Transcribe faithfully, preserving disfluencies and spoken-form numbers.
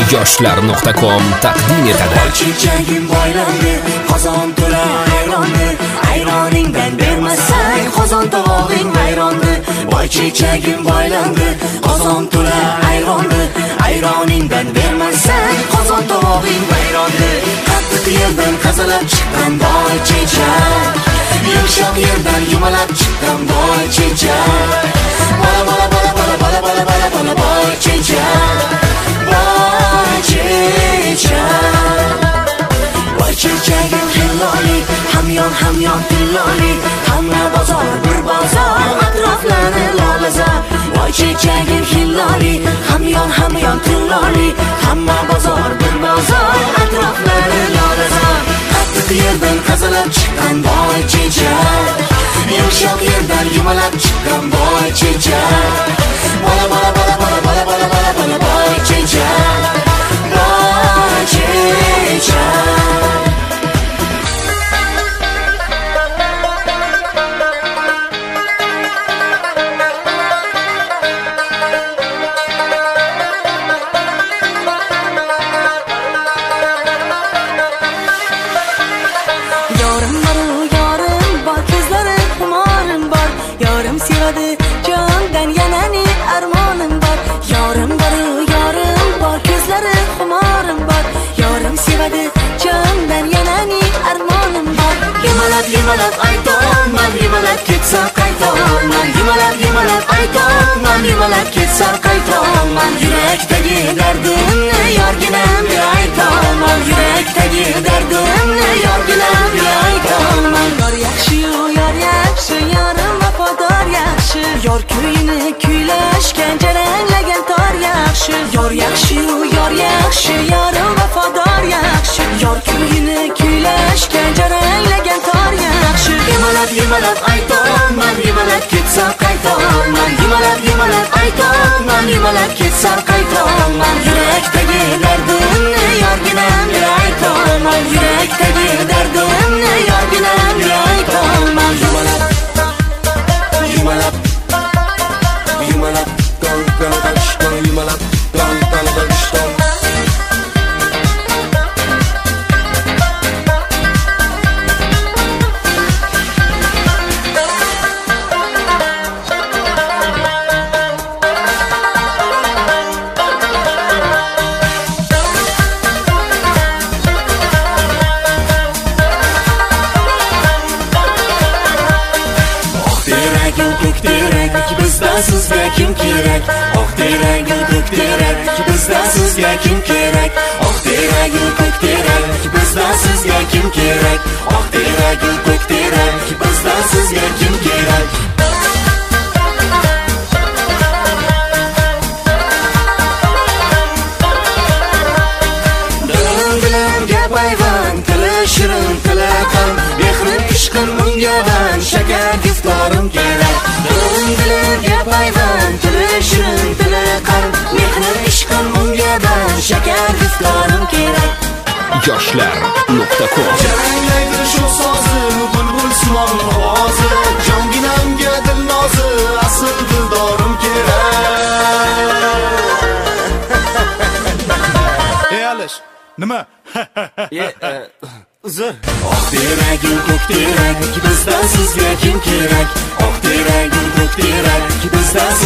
yoshlar nuqta com taqdim etadi. Chechagim boylandi, qozon to'la ayrondi, ayroningdan bermasang qozon tovog'ing ayrondi. Boy chechagim boylandi, qozon to'la ayrondi, ayroningdan bermasang qozon tovog'ing ayrondi. Qattiq yerdan qazalab chiqqan boy chechak, yumshoq yerdan yumalab chiqqan boy chechak. Bola bola bola bola bola bola bola bola boy chechak, boy chechak. Boy chechagim hilloli, hamyon hamyon tilloli, hamma bozor bir bozor, atroflari lolazor. Boy chechagim hilloli, hamyon hamyon tilloli, hamma bozor bir bozor, atroflari lolazor. Qattiq yerdan qazalab chiqqan boy chechak, yumshoq yerdan yumalab chiqqan boy chechak. Bola bola bola bola bola bola bola bola boy chechak, boy chechak. Yumalab aytaman, yumalab ketsa qaytaman, yumalab yumalab aytaman, yumalab ketsa qaytaman. Yurakdagi dardimni yorginamga aytaman, yurakdagi dardimni yorginamga aytaman. Yor yaxshi-yu, yor yaxshi, yorim vafodor yaxshi, yor kuyini kuylashgan jaranglagan tor yaxshi. Yor yaxshi-yu, yor yaxshi, yorim vafodor yaxshi, yor kuyini kuylashgan jaranglagan tor yaxshi. Yumalab yumalab aytaman, yumalab ketsa qaytaman, yumalab yumalab aytaman, yumalab ketsa qaytaman. Yurakdagi dardimni yorginamga aytaman, yurakdagi dardimni yorginamga aytaman. Yumalab yumalab yumalab dal dal dal yumalab dal dal dal. Bizda sizga kim kerak? Oq teragu ko'k terak, bizda sizga kim kerak? Oq teragu ko'k terak, bizda sizga kim kerak? Oq teragu ko'k terak, bizda sizga kim kerak? Dilim dilimga payvand, tili shirin tili qan, mehrim ishqim unga ban, shakar iftorim kerak. Dilim dilimga payvand, tili shirin tili qan, mehrim ishqim unga ban, shakar iftorim kerak. yoshlar nuqta com Jaranglaydi shu sozi, bulbul simon ovozi, jonginamga dilnozi, asl dildorim kerak. Ey Alish, nima? E, uzr. Oq teragu ko'k terak, bizda sizga kim kerak? Oq teragu ko'k terak, bizda